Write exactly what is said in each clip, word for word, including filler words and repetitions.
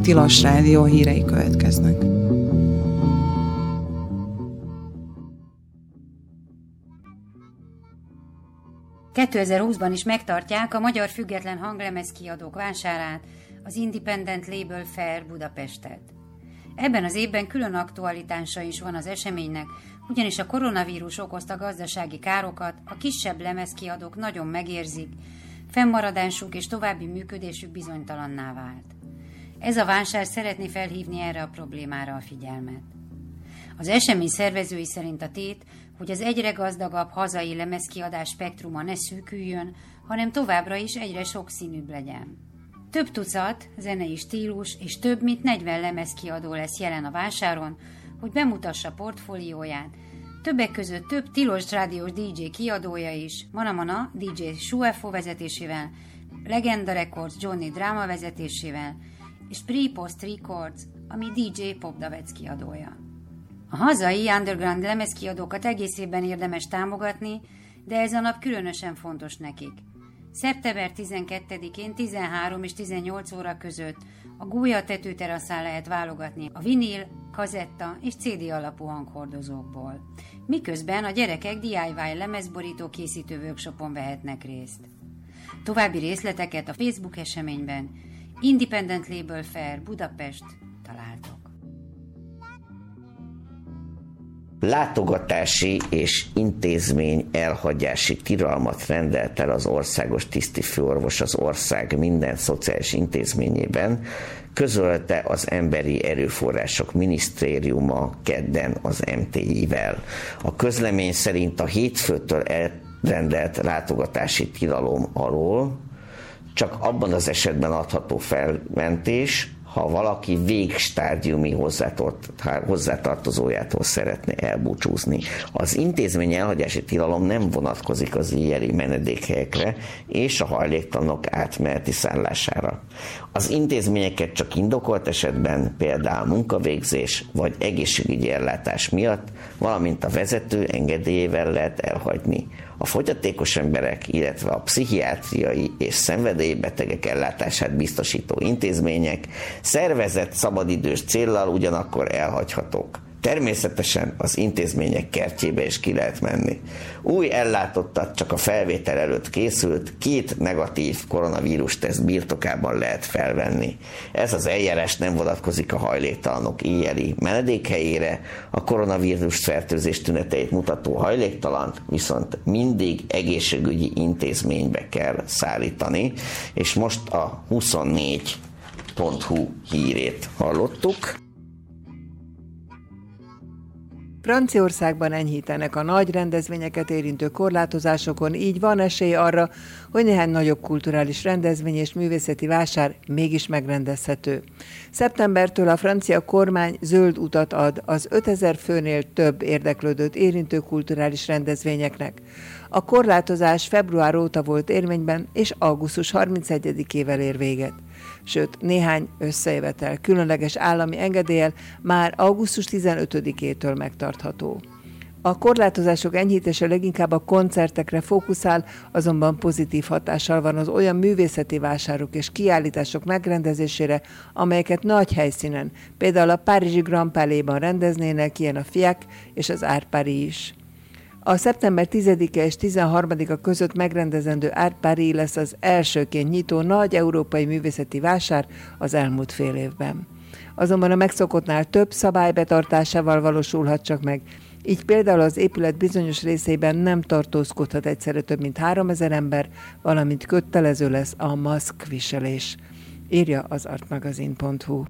Tilos Rádió hírei következnek. kétezer-húszban is megtartják a magyar független hanglemezkiadók vásárát, az Independent Label Fair Budapestet. Ebben az évben külön aktualitása is van az eseménynek, ugyanis a koronavírus okozta gazdasági károkat a kisebb lemezkiadók nagyon megérzik, fennmaradásuk és további működésük bizonytalanná vált. Ez a vásár szeretné felhívni erre a problémára a figyelmet. Az esemény szervezői szerint a tét, hogy az egyre gazdagabb hazai lemezkiadás spektruma ne szűküljön, hanem továbbra is egyre sokszínűbb legyen. Több tucat zenei stílus és több mint negyven lemezkiadó lesz jelen a vásáron, hogy bemutassa portfólióját. Többek között több tilos rádiós dé dzsé kiadója is, Manamana dé dzsé Suefo vezetésével, Legenda Records Johnny Drama vezetésével, és Pre-Post Records, ami dé dzsé Popdavec kiadója. A hazai underground lemezkiadókat egész évben érdemes támogatni, de ez a nap különösen fontos nekik. szeptember tizenkettedikén tizenhárom és tizennyolc óra között a Gólya tetőteraszán lehet válogatni a vinil, kazetta és cé dé alapú hanghordozókból. Miközben a gyerekek dé i vé lemezborító készítő workshopon vehetnek részt. További részleteket a Facebook eseményben Independent Label Fair Budapest találtok. Látogatási és intézmény elhagyási tilalmat rendelt el az országos tisztifőorvos az ország minden szociális intézményében, közölte az Emberi Erőforrások Minisztériuma kedden az em té i-vel. A közlemény szerint a hétfőtől elrendelt látogatási tilalom alól csak abban az esetben adható felmentés, ha valaki végstádiumi hozzátartozójától szeretne elbúcsúzni. Az intézmény elhagyási tilalom nem vonatkozik az éjjeli menedékhelyekre és a hajléktalanok átmeneti szállására. Az intézményeket csak indokolt esetben, például munkavégzés vagy egészségügyi ellátás miatt, valamint a vezető engedélyével lehet elhagyni. A fogyatékos emberek, illetve a pszichiátriai és szenvedélybetegek ellátását biztosító intézmények szervezett szabadidős céllal ugyanakkor elhagyhatók. Természetesen az intézmények kertjébe is ki lehet menni. Új ellátottat csak a felvétel előtt készült, két negatív koronavírus teszt birtokában lehet felvenni. Ez az eljárás nem vonatkozik a hajléktalanok éjjeli menedékhelyére, a koronavírus fertőzés tüneteit mutató hajléktalant viszont mindig egészségügyi intézménybe kell szállítani, és most a huszonnégy pont hu hírét hallottuk. Franciaországban enyhítenek a nagy rendezvényeket érintő korlátozásokon, így van esély arra, hogy néhány nagyobb kulturális rendezvény és művészeti vásár mégis megrendezhető. Szeptembertől a francia kormány zöld utat ad az ötezer főnél több érdeklődőt érintő kulturális rendezvényeknek. A korlátozás február óta volt érvényben, és augusztus harmincegyedikével ér véget. Sőt, néhány összejövetel különleges állami engedéllyel már augusztus tizenötödikétől megtartható. A korlátozások enyhítése leginkább a koncertekre fókuszál, azonban pozitív hatással van az olyan művészeti vásárok és kiállítások megrendezésére, amelyeket nagy helyszínen, például a párizsi Grand Palais-ban rendeznének, ilyen a FIAC és az Art Paris is. A szeptember tizedike és tizenharmadika között megrendezendő Art Paris lesz az elsőként nyitó nagy európai művészeti vásár az elmúlt fél évben. Azonban a megszokottnál több szabály betartásával valósulhat csak meg, így például az épület bizonyos részében nem tartózkodhat egyszerre több mint háromezer ember, valamint kötelező lesz a maszkviselés, írja az artmagazin pont hu.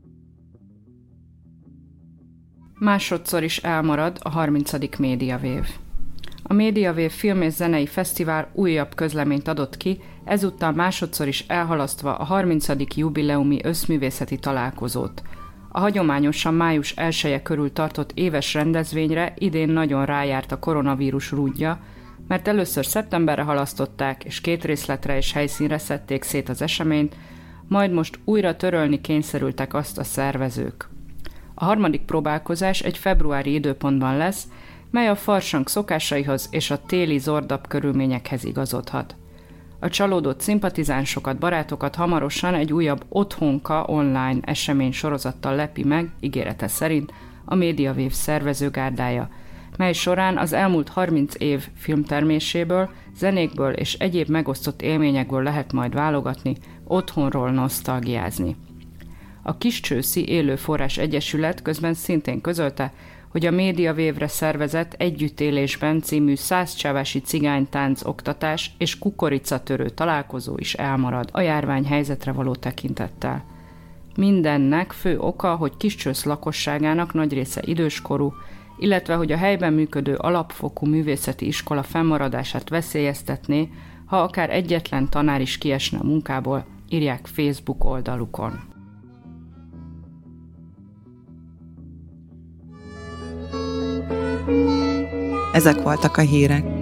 Másodszor is elmarad a harmincadik Médiavév. A Médiavév Film és Zenei Fesztivál újabb közleményt adott ki, ezúttal másodszor is elhalasztva a harmincadik jubileumi összművészeti találkozót. A hagyományosan május elseje körül tartott éves rendezvényre idén nagyon rájárt a koronavírus rúdja, mert először szeptemberre halasztották, és két részletre és helyszínre szedték szét az eseményt, majd most újra törölni kényszerültek azt a szervezők. A harmadik próbálkozás egy februári időpontban lesz, mely a farsang szokásaihoz és a téli zordab körülményekhez igazodhat. A csalódott szimpatizánsokat, barátokat hamarosan egy újabb otthonka online esemény sorozattal lepi meg, ígérete szerint, a MediaWave szervezőgárdája, mely során az elmúlt harminc év filmterméséből, zenékből és egyéb megosztott élményekből lehet majd válogatni, otthonról nosztalgiázni. A Kiscsőszi Élő Forrás Egyesület közben szintén közölte, hogy a MediaWave-re szervezett Együttélésben című százcsávási cigánytánc oktatás és kukoricatörő találkozó is elmarad a járvány helyzetre való tekintettel. Mindennek fő oka, hogy Kiscsősz lakosságának nagy része időskorú, illetve hogy a helyben működő alapfokú művészeti iskola fennmaradását veszélyeztetné, ha akár egyetlen tanár is kiesne a munkából, írják Facebook oldalukon. Ezek voltak a hírek.